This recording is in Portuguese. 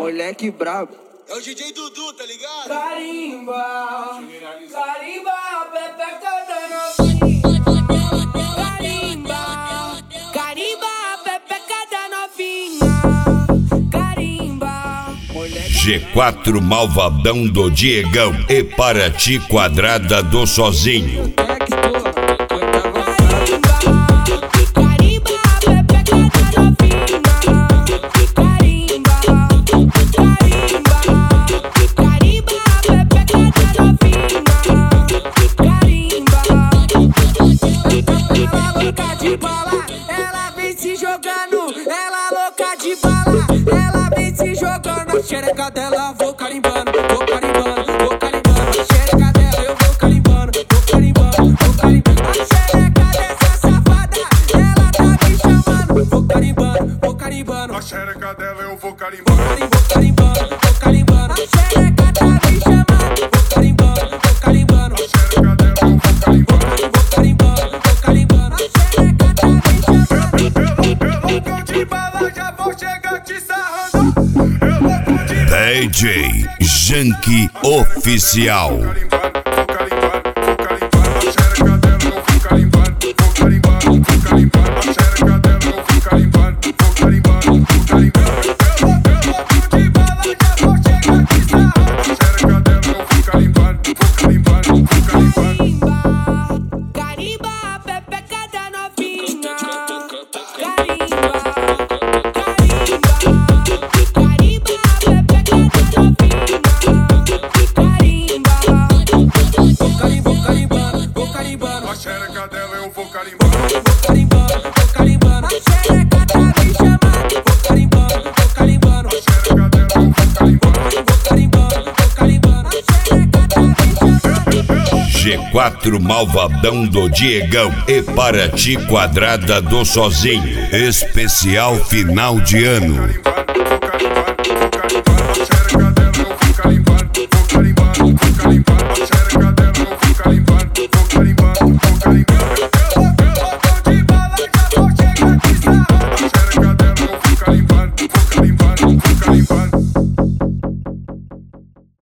moleque brabo. É o DJ Dudu, tá ligado? Carimba, carimba, pepeca da novinha. Carimba, carimba, pepeca da novinha. Carimba. G4 Malvadão do Diegão e Paraty Quadrada do Sozinho. Ela vem se jogando, ela louca de bala. Ela vem se jogando, a xereca dela vou carimbando, vou carimbando, vou carimbando. A xereca dela eu vou carimbando, vou carimbando, vou carimbando. A xereca dessa safada, ela tá me chamando. Vou carimbando, vou carimbando. A xereca dela eu vou carimbando, vou carimbando, vou carimbando. A xereca tá me chamando. Vou carimbando, vou carimbando. a xereca dela eu vou carimbando. Vou carimbando, vou carimbando. A xereca tá me chamando. Eu louco de bala, já vou chegar te sarrando. Eu louco de DJ Janky Oficial. vou carimbando, vou carimbando. A xereca dela eu vou carimbando, vou carimbando, vou carimbando. A xereca dela eu vou carimbando, vou carimbando, vou carimbando. Eu louco de bala, já vou chegar te sarrando. A xereca dela eu vou carimbando, vou carimbando, vou carimbando. Carimba, pepeca da novinha. Carimba, carimba, carimba, pepeca da novinha. Carimba, vou carimbando, vou carimbando. A xereca dela eu vou carimbando. Vou carimbando, vou carimbando. A xereca tá me chamando. Vou carimbando, vou carimbando. A xereca dela eu vou carimbando. Vou carimbando, vou carimbando. A xereca tá me chamando. G4 Malvadão do Diegão e Paraty Quadrada do Sozinho. Especial final de ano. Vou carimbando,